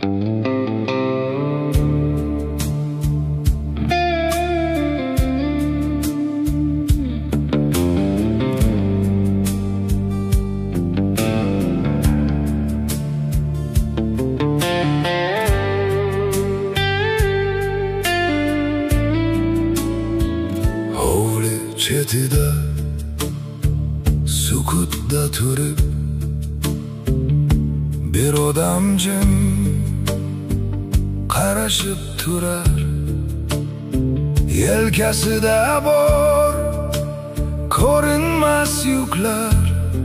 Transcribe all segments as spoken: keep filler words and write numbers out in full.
chetida sukutda turib bir odam jim qarashib turar. Yelkasida bor ko'rinmas yuklar,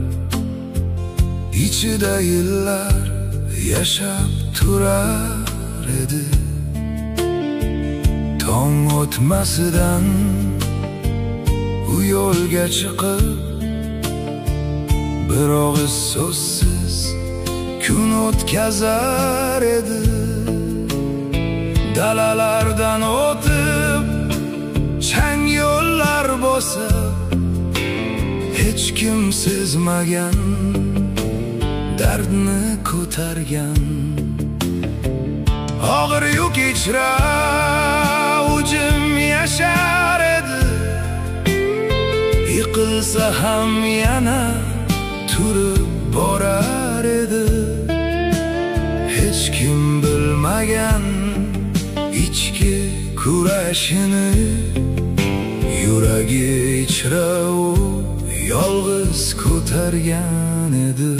ichida yillar yashab turar edi. Tong o'tmasidan u yo'lga chiqib bir og'iz so'zsiz kun o'tkazar edi. Dalalardan o'tib chang yo'llar bosib hech kim sezmagan dardni ko'targan. Og'ir yuk ichra u jim yashar edi. Yiqilsa ham yana turib borar edi. Hech kim bilmagan ichki kurashini, yuragi ichra u yolg'iz ko'targan edi.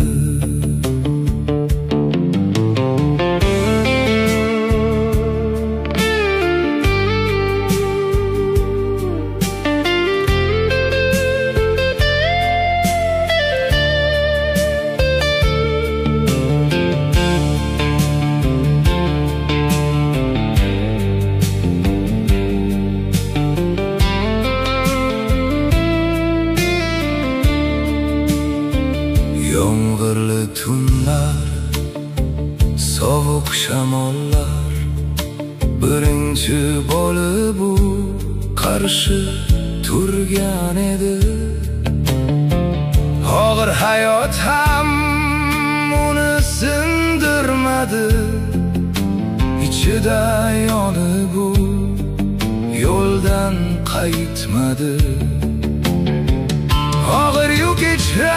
Yomg'irli tunlar, sovuq shamollar birinchi bo'lib u qarshi turgan edi. Og'ir hayot ham uni sindirmadi. Ichida yonib u yo'ldan qaytmadi. Og'ir yuk ichra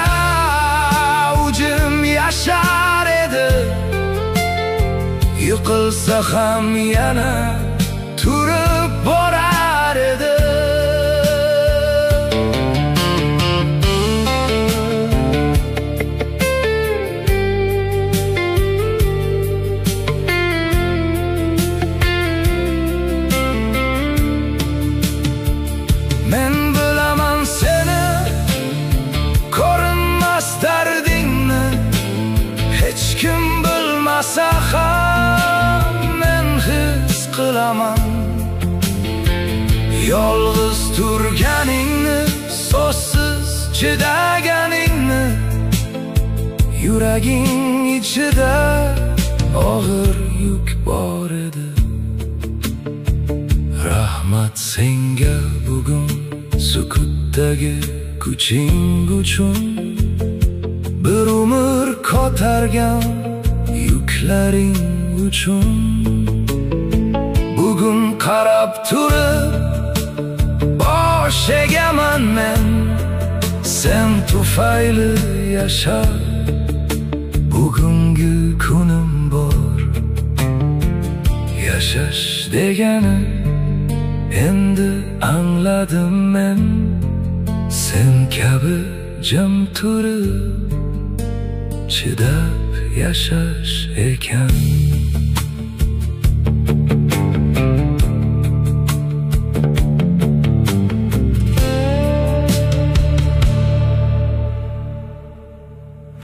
yashar edi. Yiqilsa ham yana turib borar edi. Men bilaman seni, ko'rinmas dardingni. Hech kim bilmasa ham men his qilaman. Yolg'iz turganingni, so'zsiz chidaganingni. Yuraging ichida og'ir yuk bor edi. Rahmat senga bugun sukutdagi kuching uchun. Bir umr ko'targan yuklaring uchun. Bugun qarab turib bosh egaman men, sen tufayli yashab bugungi kunim bor. Yashash degani endi angladim men, sen kabi jim turib chidab yashash ekan.